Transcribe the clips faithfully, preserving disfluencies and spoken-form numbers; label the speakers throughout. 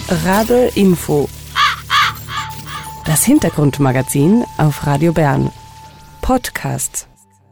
Speaker 1: Rabe Info. Das Hintergrundmagazin auf Radio Bern. Podcast.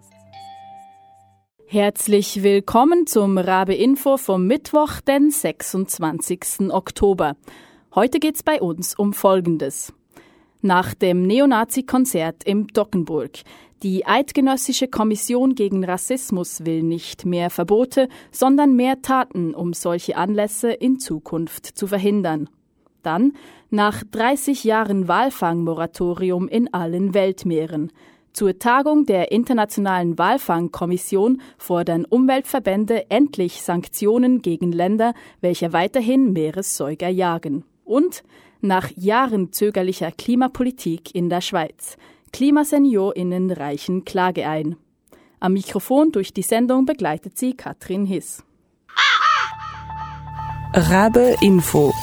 Speaker 2: Herzlich willkommen zum Rabe Info vom Mittwoch, den sechsundzwanzigsten Oktober. Heute geht's bei uns um Folgendes. Nach dem Neonazi-Konzert im Dockenburg. Die Eidgenössische Kommission gegen Rassismus will nicht mehr Verbote, sondern mehr Taten, um solche Anlässe in Zukunft zu verhindern. Dann nach dreißig Jahren Walfangmoratorium in allen Weltmeeren. Zur Tagung der Internationalen Walfangkommission fordern Umweltverbände endlich Sanktionen gegen Länder, welche weiterhin Meeressäuger jagen. Und nach Jahren zögerlicher Klimapolitik in der Schweiz. KlimaseniorInnen reichen Klage ein. Am Mikrofon durch die Sendung begleitet sie Katrin Hiss.
Speaker 1: Rabe Info.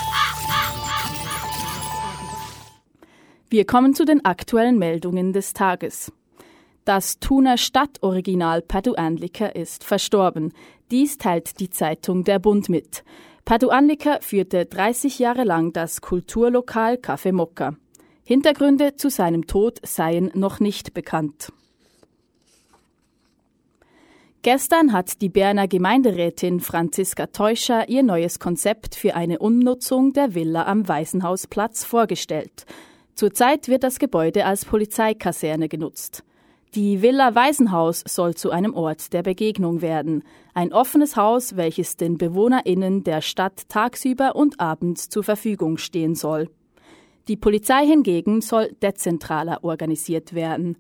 Speaker 2: Wir kommen zu den aktuellen Meldungen des Tages. Das Thuner Stadtoriginal Paduanlica ist verstorben. Dies teilt die Zeitung Der Bund mit. Paduanlica führte dreißig Jahre lang das Kulturlokal Café Mokka. Hintergründe zu seinem Tod seien noch nicht bekannt. Gestern hat die Berner Gemeinderätin Franziska Teuscher ihr neues Konzept für eine Umnutzung der Villa am Waisenhausplatz vorgestellt. Zurzeit wird das Gebäude als Polizeikaserne genutzt. Die Villa Waisenhaus soll zu einem Ort der Begegnung werden. Ein offenes Haus, welches den BewohnerInnen der Stadt tagsüber und abends zur Verfügung stehen soll. Die Polizei hingegen soll dezentraler organisiert werden.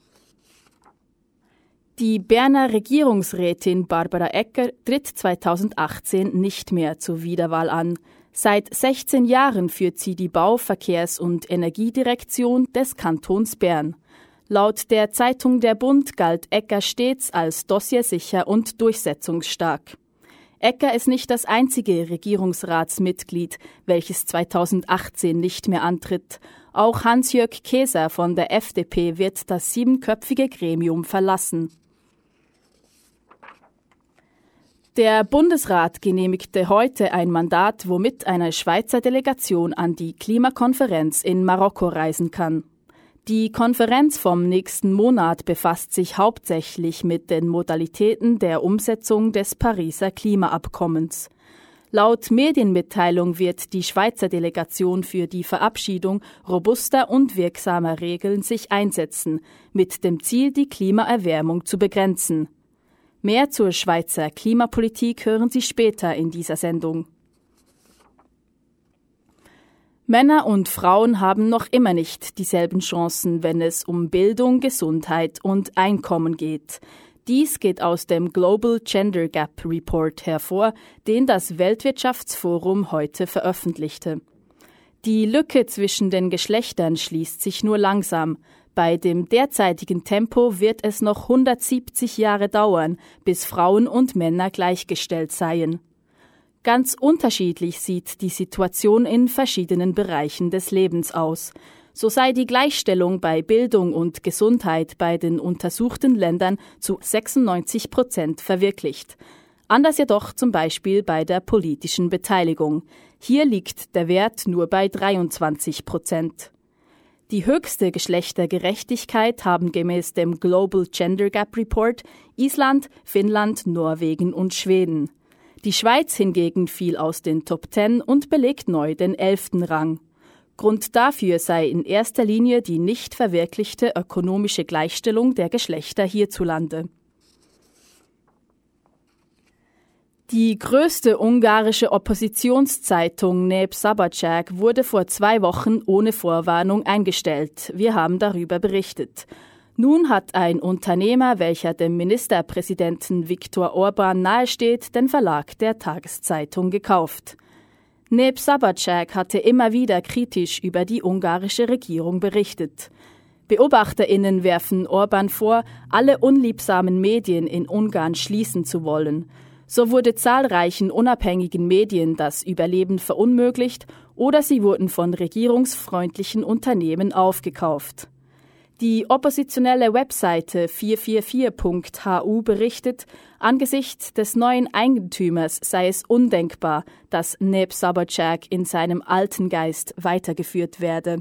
Speaker 2: Die Berner Regierungsrätin Barbara Egger tritt zweitausendachtzehn nicht mehr zur Wiederwahl an. Seit sechzehn Jahren führt sie die Bau-, Verkehrs- und Energiedirektion des Kantons Bern. Laut der Zeitung Der Bund galt Egger stets als dossiersicher und durchsetzungsstark. Egger ist nicht das einzige Regierungsratsmitglied, welches zweitausendachtzehn nicht mehr antritt. Auch Hans-Jörg Keser von der F D P wird das siebenköpfige Gremium verlassen. Der Bundesrat genehmigte heute ein Mandat, womit eine Schweizer Delegation an die Klimakonferenz in Marokko reisen kann. Die Konferenz vom nächsten Monat befasst sich hauptsächlich mit den Modalitäten der Umsetzung des Pariser Klimaabkommens. Laut Medienmitteilung wird die Schweizer Delegation für die Verabschiedung robuster und wirksamer Regeln sich einsetzen, mit dem Ziel, die Klimaerwärmung zu begrenzen. Mehr zur Schweizer Klimapolitik hören Sie später in dieser Sendung. Männer und Frauen haben noch immer nicht dieselben Chancen, wenn es um Bildung, Gesundheit und Einkommen geht. Dies geht aus dem Global Gender Gap Report hervor, den das Weltwirtschaftsforum heute veröffentlichte. Die Lücke zwischen den Geschlechtern schließt sich nur langsam. Bei dem derzeitigen Tempo wird es noch hundertsiebzig Jahre dauern, bis Frauen und Männer gleichgestellt seien. Ganz unterschiedlich sieht die Situation in verschiedenen Bereichen des Lebens aus. So sei die Gleichstellung bei Bildung und Gesundheit bei den untersuchten Ländern zu sechsundneunzig Prozent verwirklicht. Anders jedoch zum Beispiel bei der politischen Beteiligung. Hier liegt der Wert nur bei dreiundzwanzig Prozent. Die höchste Geschlechtergerechtigkeit haben gemäß dem Global Gender Gap Report Island, Finnland, Norwegen und Schweden. Die Schweiz hingegen fiel aus den Top Ten und belegt neu den elften Rang. Grund dafür sei in erster Linie die nicht verwirklichte ökonomische Gleichstellung der Geschlechter hierzulande. Die größte ungarische Oppositionszeitung Nép Szabadság wurde vor zwei Wochen ohne Vorwarnung eingestellt. Wir haben darüber berichtet. Nun hat ein Unternehmer, welcher dem Ministerpräsidenten Viktor Orbán nahesteht, den Verlag der Tageszeitung gekauft. Nép Szabadság hatte immer wieder kritisch über die ungarische Regierung berichtet. BeobachterInnen werfen Orbán vor, alle unliebsamen Medien in Ungarn schließen zu wollen. So wurde zahlreichen unabhängigen Medien das Überleben verunmöglicht oder sie wurden von regierungsfreundlichen Unternehmen aufgekauft. Die oppositionelle Webseite vier vier vier Punkt h u berichtet, angesichts des neuen Eigentümers sei es undenkbar, dass Neb Sobotschak in seinem alten Geist weitergeführt werde.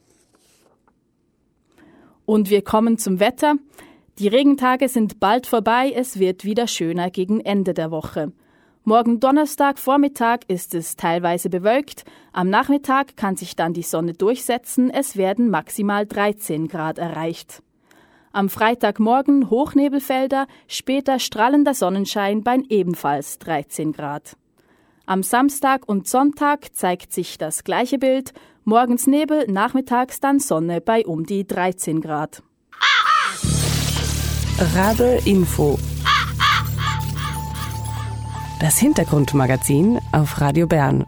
Speaker 2: Und wir kommen zum Wetter. Die Regentage sind bald vorbei, es wird wieder schöner gegen Ende der Woche. Morgen Donnerstag Vormittag ist es teilweise bewölkt. Am Nachmittag kann sich dann die Sonne durchsetzen. Es werden maximal dreizehn Grad erreicht. Am Freitagmorgen Hochnebelfelder, später strahlender Sonnenschein bei ebenfalls dreizehn Grad. Am Samstag und Sonntag zeigt sich das gleiche Bild. Morgens Nebel, nachmittags dann Sonne bei um die dreizehn Grad.
Speaker 1: Rabe Info. Das Hintergrundmagazin auf Radio Bern.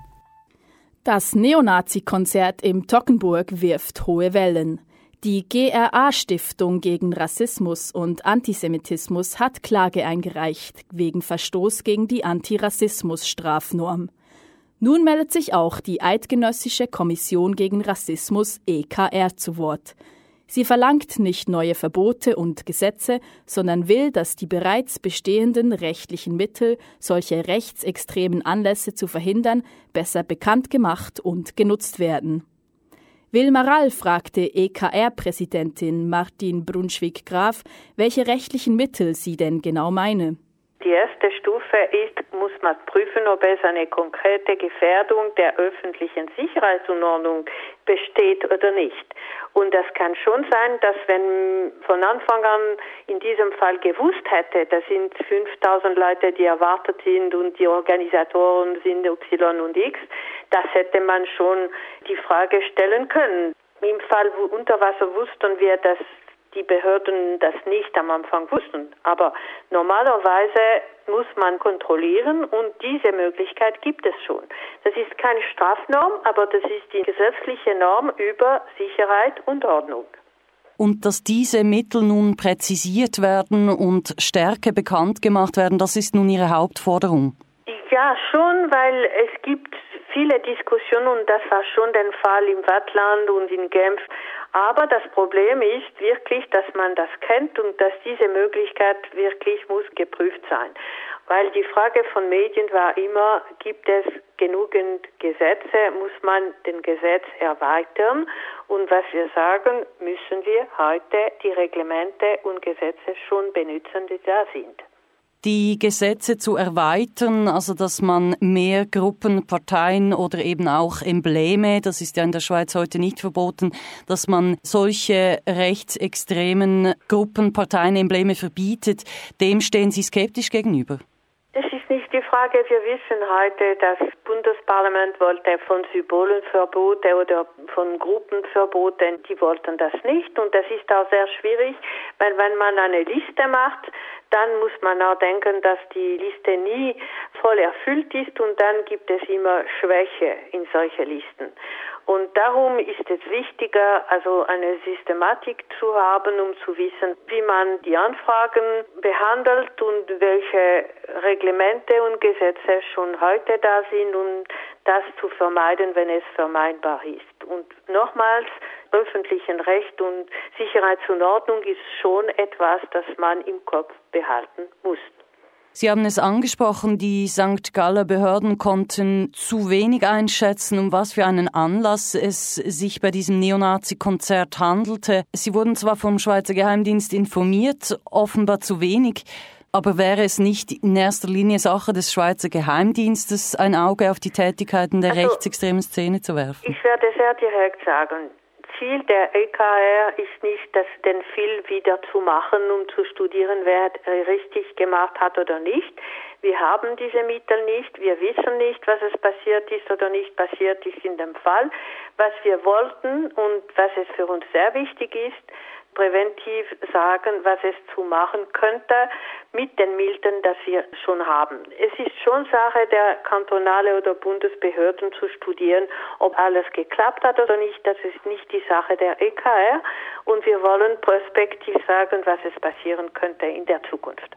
Speaker 2: Das Neonazi-Konzert im Toggenburg wirft hohe Wellen. Die G R A-Stiftung gegen Rassismus und Antisemitismus hat Klage eingereicht wegen Verstoß gegen die Antirassismus-Strafnorm. Nun meldet sich auch die Eidgenössische Kommission gegen Rassismus E K R zu Wort. Sie verlangt nicht neue Verbote und Gesetze, sondern will, dass die bereits bestehenden rechtlichen Mittel, solche rechtsextremen Anlässe zu verhindern, besser bekannt gemacht und genutzt werden. Wilma Rall fragte E K R-Präsidentin Martin Brunschwig-Graf, welche rechtlichen Mittel sie denn genau meine.
Speaker 3: Die erste Stufe ist, muss man prüfen, ob es eine konkrete Gefährdung der öffentlichen Sicherheitsordnung besteht oder nicht. Und das kann schon sein, dass wenn von Anfang an in diesem Fall gewusst hätte, da sind fünftausend Leute, die erwartet sind und die Organisatoren sind Y und X, das hätte man schon die Frage stellen können. Im Fall Unterwasser wussten wir, dass die Behörden das nicht am Anfang wussten. Aber normalerweise muss man kontrollieren und diese Möglichkeit gibt es schon. Das ist keine Strafnorm, aber das ist die gesetzliche Norm über Sicherheit und Ordnung.
Speaker 4: Und dass diese Mittel nun präzisiert werden und stärker bekannt gemacht werden, das ist nun Ihre Hauptforderung?
Speaker 3: Ja, schon, weil es gibt viele Diskussionen und das war schon der Fall im Waadtland und in Genf. Aber das Problem ist wirklich, dass man das kennt und dass diese Möglichkeit wirklich muss geprüft sein. Weil die Frage von Medien war immer, gibt es genügend Gesetze, muss man den Gesetz erweitern? Und was wir sagen, müssen wir heute die Reglemente und Gesetze schon benutzen, die da sind.
Speaker 4: Die Gesetze zu erweitern, also dass man mehr Gruppen, Parteien oder eben auch Embleme, das ist ja in der Schweiz heute nicht verboten, dass man solche rechtsextremen Gruppen, Parteien, Embleme verbietet, dem stehen Sie skeptisch gegenüber?
Speaker 3: Das ist nicht die Frage. Wir wissen heute, das Bundesparlament wollte von Symbolenverbote oder von Gruppenverboten, die wollten das nicht. Und das ist auch sehr schwierig, weil wenn man eine Liste macht, dann muss man auch denken, dass die Liste nie voll erfüllt ist und dann gibt es immer Schwäche in solchen Listen. Und darum ist es wichtiger, also eine Systematik zu haben, um zu wissen, wie man die Anfragen behandelt und welche Reglemente und Gesetze schon heute da sind und das zu vermeiden, wenn es vermeidbar ist. Und nochmals, öffentlichen Recht und Sicherheit und Ordnung ist schon etwas, das man im Kopf behalten muss.
Speaker 4: Sie haben es angesprochen, die Sankt Galler Behörden konnten zu wenig einschätzen, um was für einen Anlass es sich bei diesem Neonazi-Konzert handelte. Sie wurden zwar vom Schweizer Geheimdienst informiert, offenbar zu wenig, aber wäre es nicht in erster Linie Sache des Schweizer Geheimdienstes, ein Auge auf die Tätigkeiten der also, rechtsextremen Szene zu werfen?
Speaker 3: Ich werde sehr direkt sagen, Ziel der E K R ist nicht, das den Film wieder zu machen, um zu studieren, wer richtig gemacht hat oder nicht. Wir haben diese Mittel nicht. Wir wissen nicht, was es passiert ist oder nicht passiert ist in dem Fall. Was wir wollten und was es für uns sehr wichtig ist, präventiv sagen, was es zu machen könnte mit den Mitteln, das wir schon haben. Es ist schon Sache der kantonale oder Bundesbehörden zu studieren, ob alles geklappt hat oder nicht. Das ist nicht die Sache der E K R und wir wollen prospektiv sagen, was es passieren könnte in der Zukunft.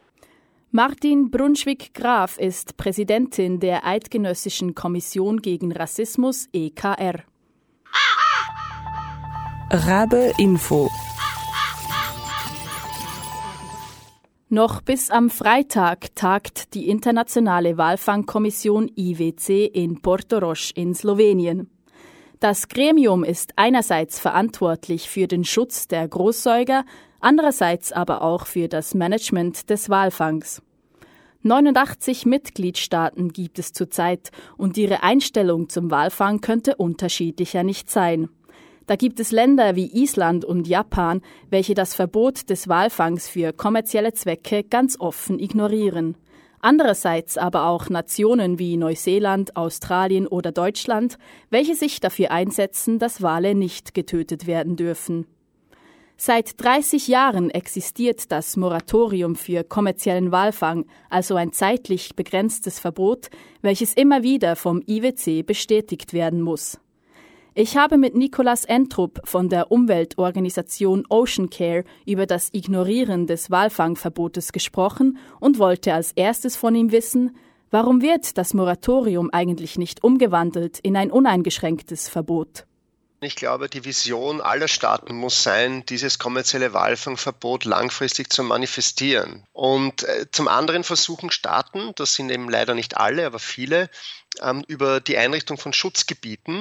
Speaker 2: Martin Brunschwig-Graf ist Präsidentin der Eidgenössischen Kommission gegen Rassismus E K R.
Speaker 1: Rabe Info.
Speaker 2: Noch bis am Freitag tagt die internationale Walfangkommission I W C in Portorož in Slowenien. Das Gremium ist einerseits verantwortlich für den Schutz der Großsäuger, andererseits aber auch für das Management des Walfangs. neunundachtzig Mitgliedstaaten gibt es zurzeit und ihre Einstellung zum Walfang könnte unterschiedlicher nicht sein. Da gibt es Länder wie Island und Japan, welche das Verbot des Walfangs für kommerzielle Zwecke ganz offen ignorieren. Andererseits aber auch Nationen wie Neuseeland, Australien oder Deutschland, welche sich dafür einsetzen, dass Wale nicht getötet werden dürfen. Seit dreißig Jahren existiert das Moratorium für kommerziellen Walfang, also ein zeitlich begrenztes Verbot, welches immer wieder vom I W C bestätigt werden muss. Ich habe mit Nicolas Entrup von der Umweltorganisation Ocean Care über das Ignorieren des Walfangverbotes gesprochen und wollte als erstes von ihm wissen, warum wird das Moratorium eigentlich nicht umgewandelt in ein uneingeschränktes Verbot?
Speaker 5: Ich glaube, die Vision aller Staaten muss sein, dieses kommerzielle Walfangverbot langfristig zu manifestieren. Und äh, zum anderen versuchen Staaten, das sind eben leider nicht alle, aber viele, ähm, über die Einrichtung von Schutzgebieten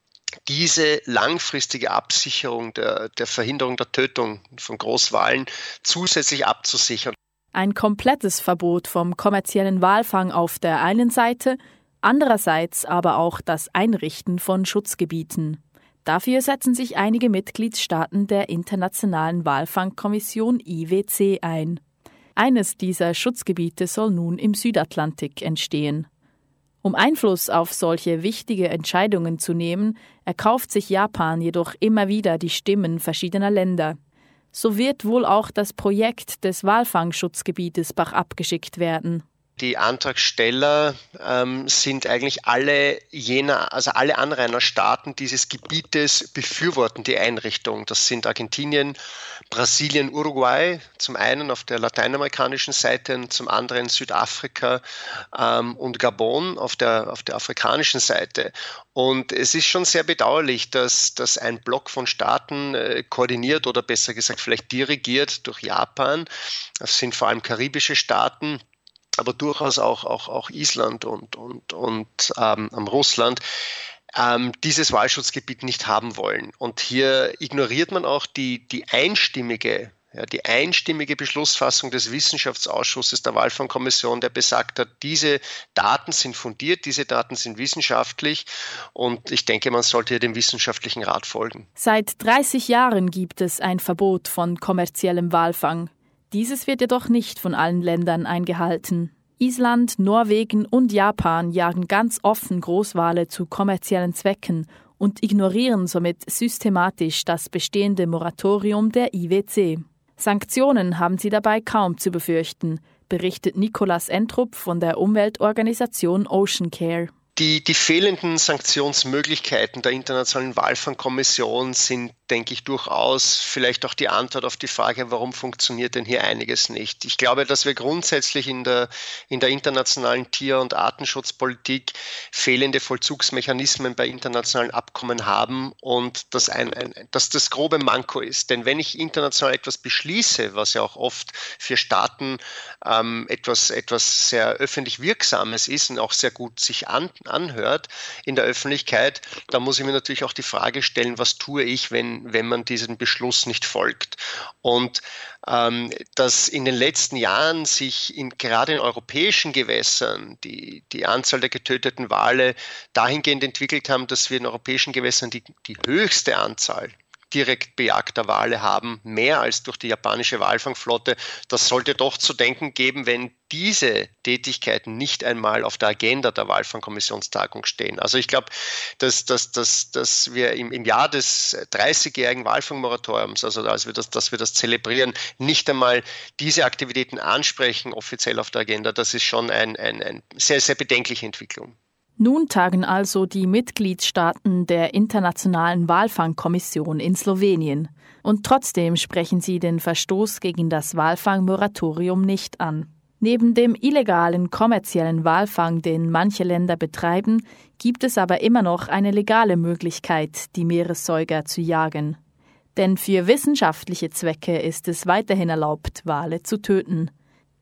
Speaker 5: diese langfristige Absicherung der, der Verhinderung der Tötung von Großwalen zusätzlich abzusichern.
Speaker 2: Ein komplettes Verbot vom kommerziellen Walfang auf der einen Seite, andererseits aber auch das Einrichten von Schutzgebieten. Dafür setzen sich einige Mitgliedstaaten der Internationalen Walfangkommission I W C ein. Eines dieser Schutzgebiete soll nun im Südatlantik entstehen. Um Einfluss auf solche wichtige Entscheidungen zu nehmen, erkauft sich Japan jedoch immer wieder die Stimmen verschiedener Länder. So wird wohl auch das Projekt des Walfangschutzgebietes bachabgeschickt geschickt werden.
Speaker 5: Die Antragsteller ähm, sind eigentlich alle jener, also alle Anrainerstaaten dieses Gebietes befürworten die Einrichtung. Das sind Argentinien, Brasilien, Uruguay, zum einen auf der lateinamerikanischen Seite und zum anderen Südafrika ähm, und Gabon auf der, auf der afrikanischen Seite. Und es ist schon sehr bedauerlich, dass, dass ein Block von Staaten äh, koordiniert oder besser gesagt vielleicht dirigiert durch Japan, das sind vor allem karibische Staaten, aber durchaus auch, auch, auch Island und, und, und ähm, Russland, ähm, dieses Walschutzgebiet nicht haben wollen. Und hier ignoriert man auch die, die einstimmige, ja, die einstimmige Beschlussfassung des Wissenschaftsausschusses der Walfangkommission, der besagt hat, diese Daten sind fundiert, diese Daten sind wissenschaftlich und ich denke, man sollte hier dem wissenschaftlichen Rat folgen.
Speaker 2: Seit dreißig Jahren gibt es ein Verbot von kommerziellem Walfang. Dieses wird jedoch nicht von allen Ländern eingehalten. Island, Norwegen und Japan jagen ganz offen Großwale zu kommerziellen Zwecken und ignorieren somit systematisch das bestehende Moratorium der I W C. Sanktionen haben sie dabei kaum zu befürchten, berichtet Nicolas Entrup von der Umweltorganisation Ocean Care.
Speaker 5: Die, die fehlenden Sanktionsmöglichkeiten der Internationalen Walfangkommission sind, denke ich, durchaus vielleicht auch die Antwort auf die Frage, warum funktioniert denn hier einiges nicht. Ich glaube, dass wir grundsätzlich in der, in der internationalen Tier- und Artenschutzpolitik fehlende Vollzugsmechanismen bei internationalen Abkommen haben und dass, ein, ein, dass das grobe Manko ist. Denn wenn ich international etwas beschließe, was ja auch oft für Staaten ähm, etwas, etwas sehr öffentlich Wirksames ist und auch sehr gut sich an, anhört in der Öffentlichkeit, da muss ich mir natürlich auch die Frage stellen, was tue ich, wenn wenn man diesem Beschluss nicht folgt. Und ähm, dass in den letzten Jahren sich in, gerade in europäischen Gewässern die, die Anzahl der getöteten Wale dahingehend entwickelt haben, dass wir in europäischen Gewässern die, die höchste Anzahl direkt bejagter Wale haben, mehr als durch die japanische Walfangflotte. Das sollte doch zu denken geben, wenn diese Tätigkeiten nicht einmal auf der Agenda der Walfangkommissionstagung stehen. Also ich glaube, dass, dass, dass, dass wir im, im Jahr des dreißigjährigen Walfangmoratoriums, also als wir das, dass wir das zelebrieren, nicht einmal diese Aktivitäten ansprechen, offiziell auf der Agenda, das ist schon eine ein, ein sehr, sehr bedenkliche Entwicklung.
Speaker 2: Nun tagen also die Mitgliedstaaten der Internationalen Walfangkommission in Slowenien. Und trotzdem sprechen sie den Verstoß gegen das Walfangmoratorium nicht an. Neben dem illegalen kommerziellen Walfang, den manche Länder betreiben, gibt es aber immer noch eine legale Möglichkeit, die Meeressäuger zu jagen. Denn für wissenschaftliche Zwecke ist es weiterhin erlaubt, Wale zu töten.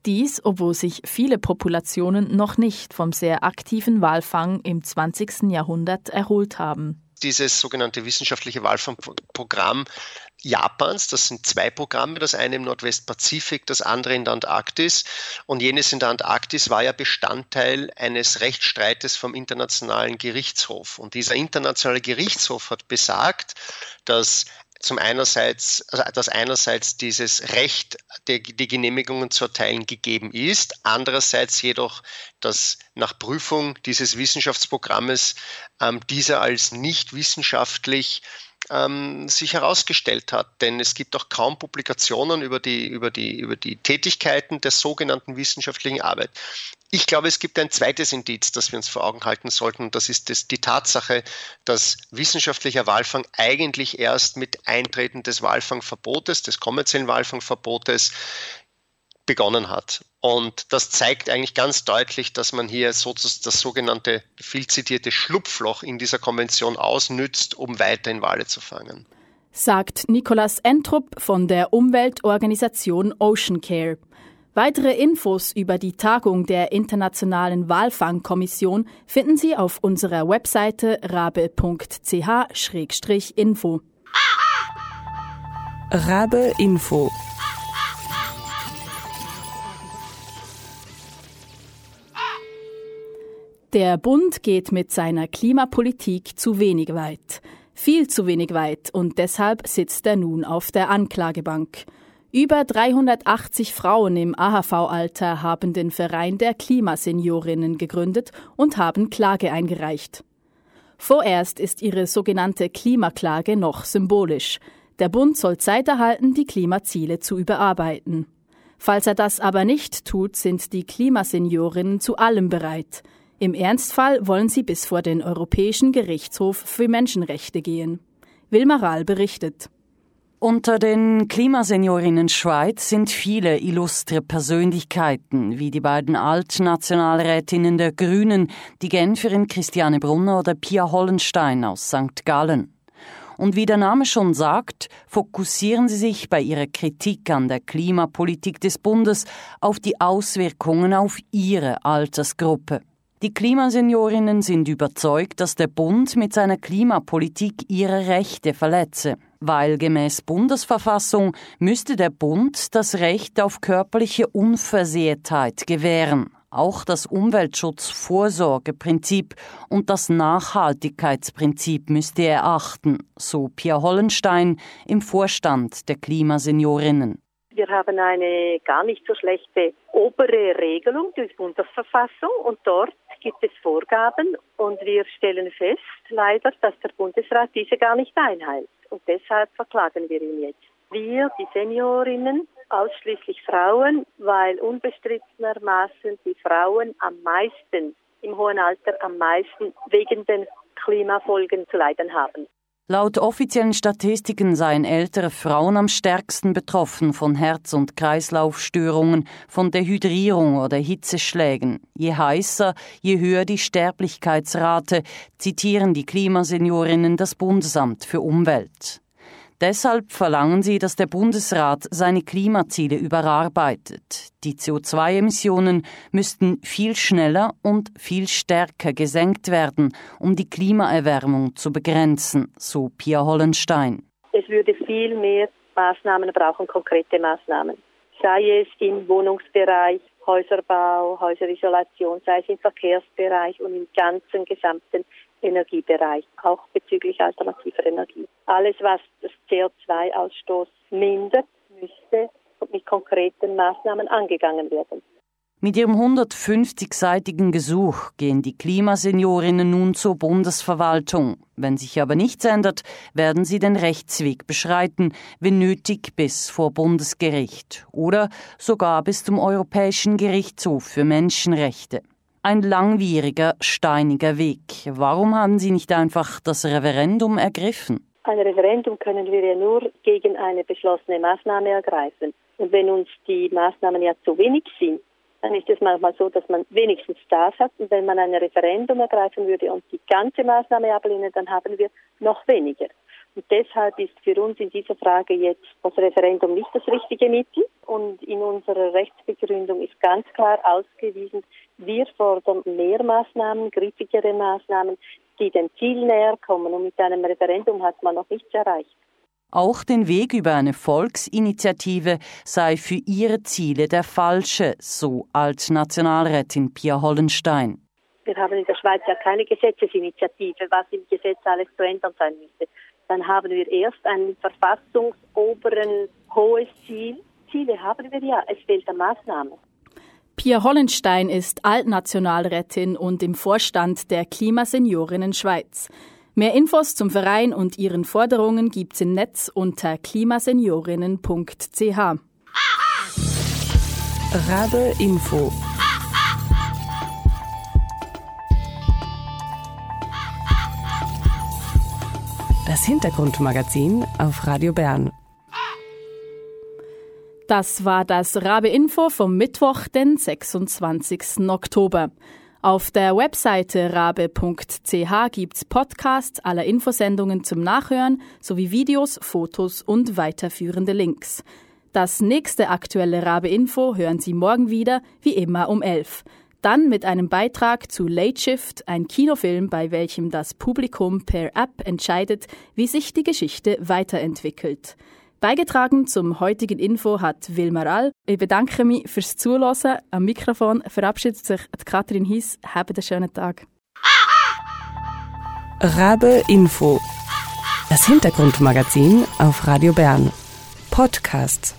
Speaker 2: Dies, obwohl sich viele Populationen noch nicht vom sehr aktiven Walfang im zwanzigsten Jahrhundert erholt haben.
Speaker 5: Dieses sogenannte wissenschaftliche Walfangprogramm Japans, das sind zwei Programme, das eine im Nordwestpazifik, das andere in der Antarktis. Und jenes in der Antarktis war ja Bestandteil eines Rechtsstreites vom Internationalen Gerichtshof. Und dieser Internationale Gerichtshof hat besagt, dass zum einerseits, also dass einerseits dieses Recht, die, die Genehmigungen zu erteilen, gegeben ist, andererseits jedoch, dass nach Prüfung dieses Wissenschaftsprogrammes ähm, dieser als nicht wissenschaftlich ähm, sich herausgestellt hat. Denn es gibt auch kaum Publikationen über die, über die, über die Tätigkeiten der sogenannten wissenschaftlichen Arbeit. Ich glaube, es gibt ein zweites Indiz, das wir uns vor Augen halten sollten, und das ist das, die Tatsache, dass wissenschaftlicher Walfang eigentlich erst mit Eintreten des Walfangverbotes, des kommerziellen Walfangverbotes, begonnen hat. Und das zeigt eigentlich ganz deutlich, dass man hier sozusagen das sogenannte, viel zitierte Schlupfloch in dieser Konvention ausnützt, um weiterhin Wale zu fangen.
Speaker 2: Sagt Nicolas Entrup von der Umweltorganisation Ocean Care. Weitere Infos über die Tagung der Internationalen Walfangkommission finden Sie auf unserer Webseite rabe punkt c h schrägstrich info.
Speaker 1: Rabe Info.
Speaker 2: Der Bund geht mit seiner Klimapolitik zu wenig weit. Viel zu wenig weit, und deshalb sitzt er nun auf der Anklagebank. Über dreihundertachtzig Frauen im A H V-Alter haben den Verein der Klimaseniorinnen gegründet und haben Klage eingereicht. Vorerst ist ihre sogenannte Klimaklage noch symbolisch. Der Bund soll Zeit erhalten, die Klimaziele zu überarbeiten. Falls er das aber nicht tut, sind die Klimaseniorinnen zu allem bereit. Im Ernstfall wollen sie bis vor den Europäischen Gerichtshof für Menschenrechte gehen. Wilma Rahl berichtet.
Speaker 4: Unter den Klimaseniorinnen Schweiz sind viele illustre Persönlichkeiten, wie die beiden Altnationalrätinnen der Grünen, die Genferin Christiane Brunner oder Pia Hollenstein aus Sankt Gallen. Und wie der Name schon sagt, fokussieren sie sich bei ihrer Kritik an der Klimapolitik des Bundes auf die Auswirkungen auf ihre Altersgruppe. Die Klimaseniorinnen sind überzeugt, dass der Bund mit seiner Klimapolitik ihre Rechte verletze, weil gemäß Bundesverfassung müsste der Bund das Recht auf körperliche Unversehrtheit gewähren, auch das Umweltschutzvorsorgeprinzip und das Nachhaltigkeitsprinzip müsste er achten, so Pia Hollenstein im Vorstand der Klimaseniorinnen.
Speaker 6: Wir haben eine gar nicht so schlechte obere Regelung durch Bundesverfassung und dort gibt es Vorgaben und wir stellen fest, leider, dass der Bundesrat diese gar nicht einhält. Und deshalb verklagen wir ihn jetzt. Wir, die Seniorinnen, ausschließlich Frauen, weil unbestrittenermaßen die Frauen am meisten, im hohen Alter am meisten wegen den Klimafolgen zu leiden haben.
Speaker 4: Laut offiziellen Statistiken seien ältere Frauen am stärksten betroffen von Herz- und Kreislaufstörungen, von Dehydrierung oder Hitzeschlägen. Je heißer, je höher die Sterblichkeitsrate, zitieren die Klimaseniorinnen das Bundesamt für Umwelt. Deshalb verlangen sie, dass der Bundesrat seine Klimaziele überarbeitet. Die C O zwei Emissionen müssten viel schneller und viel stärker gesenkt werden, um die Klimaerwärmung zu begrenzen, so Pia Hollenstein.
Speaker 6: Es würde viel mehr Maßnahmen brauchen, konkrete Maßnahmen. Sei es im Wohnungsbereich, Häuserbau, Häuserisolation, sei es im Verkehrsbereich und im ganzen gesamten Energiebereich, auch bezüglich alternativer Energie. Alles, was das C O zwei Ausstoß mindert, müsste mit konkreten Maßnahmen angegangen werden.
Speaker 4: Mit ihrem hundertfünfzigseitigen Gesuch gehen die Klimaseniorinnen nun zur Bundesverwaltung. Wenn sich aber nichts ändert, werden sie den Rechtsweg beschreiten, wenn nötig bis vor Bundesgericht oder sogar bis zum Europäischen Gerichtshof für Menschenrechte. Ein langwieriger, steiniger Weg. Warum haben Sie nicht einfach das Referendum ergriffen?
Speaker 6: Ein Referendum können wir ja nur gegen eine beschlossene Maßnahme ergreifen. Und wenn uns die Maßnahmen ja zu wenig sind, dann ist es manchmal so, dass man wenigstens das hat. Und wenn man ein Referendum ergreifen würde und die ganze Maßnahme ablehnen, dann haben wir noch weniger. Und deshalb ist für uns in dieser Frage jetzt das Referendum nicht das richtige Mittel. Und in unserer Rechtsbegründung ist ganz klar ausgewiesen, wir fordern mehr Maßnahmen, griffigere Maßnahmen, die dem Ziel näher kommen. Und mit einem Referendum hat man noch nichts erreicht.
Speaker 4: Auch den Weg über eine Volksinitiative sei für ihre Ziele der falsche, so Altnationalrätin Pia Hollenstein.
Speaker 6: Wir haben in der Schweiz ja keine Gesetzesinitiative, was im Gesetz alles zu ändern sein müsste. Dann haben wir erst ein verfassungsoberen hohes Ziel. Ziele haben wir ja, es fehlt an Maßnahmen.
Speaker 2: Pia Hollenstein ist Altnationalrätin und im Vorstand der Klimaseniorinnen Schweiz. Mehr Infos zum Verein und ihren Forderungen gibt's im Netz unter klimaseniorinnen punkt c h.
Speaker 1: Rabe Info. Das Hintergrundmagazin auf Radio Bern.
Speaker 2: Das war das Rabe Info vom Mittwoch, den sechsundzwanzigsten Oktober. Auf der Webseite rabe punkt c h gibt's Podcasts aller Infosendungen zum Nachhören sowie Videos, Fotos und weiterführende Links. Das nächste aktuelle Rabe Info hören Sie morgen wieder, wie immer um elf. Dann mit einem Beitrag zu Late Shift, ein Kinofilm, bei welchem das Publikum per App entscheidet, wie sich die Geschichte weiterentwickelt. Beigetragen zum heutigen Info hat Wilmar All. Ich bedanke mich fürs Zuhören. Am Mikrofon verabschiedet sich Katrin Hiss. Habt einen schönen Tag.
Speaker 1: Rabe Info. Das Hintergrundmagazin auf Radio Bern. Podcasts.